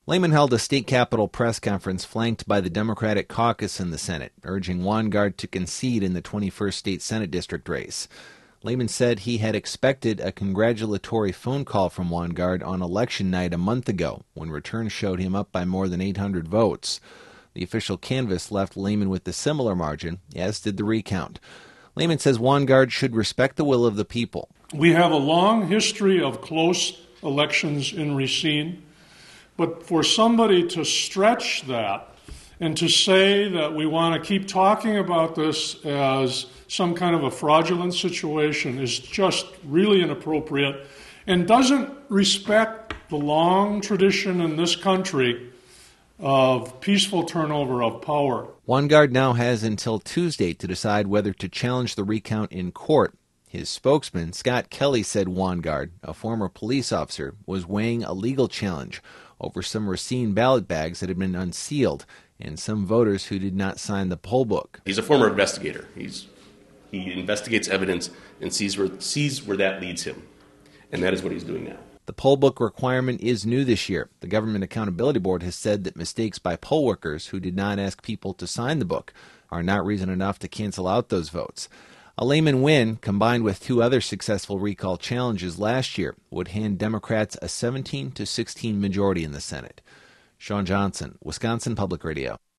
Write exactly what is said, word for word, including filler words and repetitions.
Lehman held a state capitol press conference flanked by the Democratic caucus in the Senate, urging Wangard to concede in the twenty-first state Senate district race. Lehman said he had expected a congratulatory phone call from Wangard on election night a month ago, when returns showed him up by more than eight hundred votes. The official canvass left Lehman with a similar margin, as did the recount. Lehman says Wangard should respect the will of the people. We have a long history of close elections in Racine. But for somebody to stretch that and to say that we want to keep talking about this as some kind of a fraudulent situation is just really inappropriate and doesn't respect the long tradition in this country of peaceful turnover of power. Wangard now has until Tuesday to decide whether to challenge the recount in court. His spokesman, Scott Kelly, said Wangard, a former police officer, was weighing a legal challenge over some Racine ballot bags that had been unsealed and some voters who did not sign the poll book. He's a former investigator. He's he investigates evidence and sees where sees where that leads him, and that is what he's doing now. The poll book requirement is new this year. The Government Accountability Board has said that mistakes by poll workers who did not ask people to sign the book are not reason enough to cancel out those votes. A Lehman win, combined with two other successful recall challenges last year, would hand Democrats a seventeen to sixteen majority in the Senate. Sean Johnson, Wisconsin Public Radio.